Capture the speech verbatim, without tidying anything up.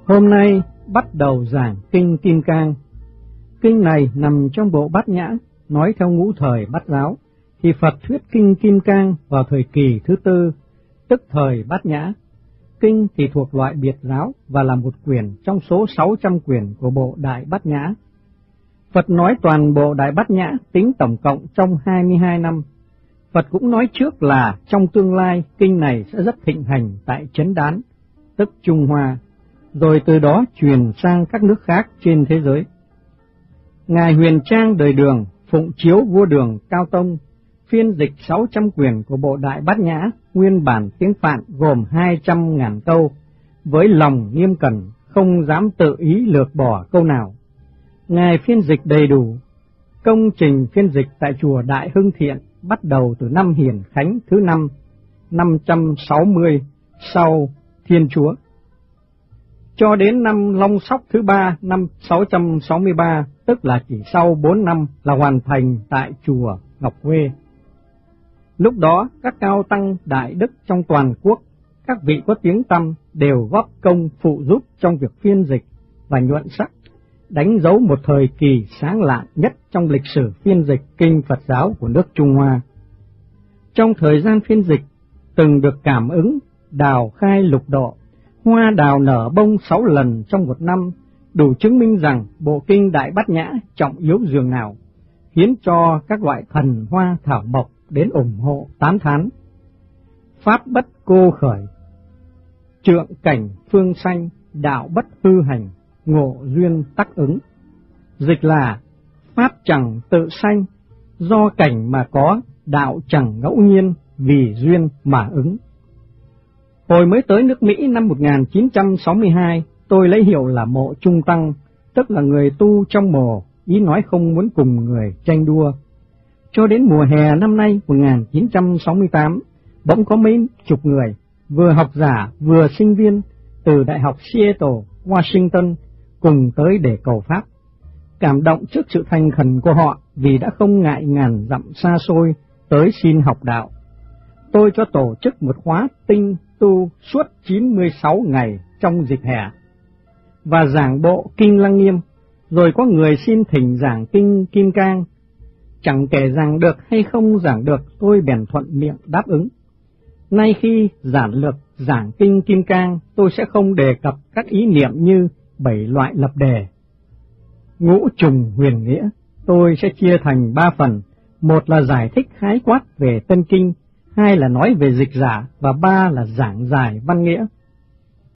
Hôm nay bắt đầu giảng Kinh Kim Cang. Kinh này nằm trong bộ Bát Nhã, nói theo ngũ thời Bát Giáo, thì Phật thuyết Kinh Kim Cang vào thời kỳ thứ tư, tức thời Bát Nhã. Kinh thì thuộc loại biệt giáo và là một quyển trong số sáu trăm quyển của bộ Đại Bát Nhã. Phật nói toàn bộ Đại Bát Nhã tính tổng cộng trong hai mươi hai năm. Phật cũng nói trước là trong tương lai kinh này sẽ rất thịnh hành tại Chấn Đán, tức Trung Hoa, rồi từ đó truyền sang các nước khác trên thế giới. Ngài Huyền Trang đời Đường phụng chiếu vua Đường Cao Tông, phiên dịch sáu trăm quyển của bộ Đại Bát Nhã, nguyên bản tiếng Phạn gồm hai trăm ngàn câu, với lòng nghiêm cẩn, không dám tự ý lược bỏ câu nào. Ngài phiên dịch đầy đủ. Công trình phiên dịch tại chùa Đại Hưng Thiện bắt đầu từ năm Hiển Khánh thứ năm, năm trăm sáu mươi sau Thiên Chúa, cho đến năm Long Sóc thứ ba, năm sáu trăm sáu mươi ba, tức là chỉ sau bốn năm là hoàn thành tại chùa Ngọc Huê. Lúc đó, các cao tăng đại đức trong toàn quốc, các vị có tiếng tăm đều góp công phụ giúp trong việc phiên dịch và nhuận sắc, đánh dấu một thời kỳ sáng lạn nhất trong lịch sử phiên dịch kinh Phật giáo của nước Trung Hoa. Trong thời gian phiên dịch, từng được cảm ứng đào khai lục độ, hoa đào nở bông sáu lần trong một năm, đủ chứng minh rằng bộ kinh Đại Bát Nhã trọng yếu dường nào, khiến cho các loại thần hoa thảo mộc đến ủng hộ tán thán. Pháp bất cô khởi, trượng cảnh phương sanh, đạo bất hư hành, ngộ duyên tắc ứng. Dịch là pháp chẳng tự sanh, do cảnh mà có, đạo chẳng ngẫu nhiên, vì duyên mà ứng. Hồi mới tới nước Mỹ năm một nghìn chín trăm sáu mươi hai, tôi lấy hiệu là Mộ Trung Tăng, tức là người tu trong mồ, ý nói không muốn cùng người tranh đua. Cho đến mùa hè năm nay một nghìn chín trăm sáu mươi tám, bỗng có mấy chục người, vừa học giả vừa sinh viên, từ Đại học Seattle, Washington, cùng tới để cầu Pháp. Cảm động trước sự thành khẩn của họ vì đã không ngại ngàn dặm xa xôi tới xin học đạo. Tôi cho tổ chức một khóa tinh tu suốt chín mươi sáu ngày trong dịp hè, và giảng bộ Kinh Lăng Nghiêm, rồi có người xin thỉnh giảng Kinh Kim Cang. Chẳng kể giảng được hay không giảng được, tôi bèn thuận miệng đáp ứng. Nay khi giản lược giảng Kinh Kim Cang, tôi sẽ không đề cập các ý niệm như bảy loại lập đề, ngũ trùng huyền nghĩa. Tôi sẽ chia thành ba phần: một là giải thích khái quát về Tân Kinh, hai là nói về dịch giả, và ba là giảng giải văn nghĩa.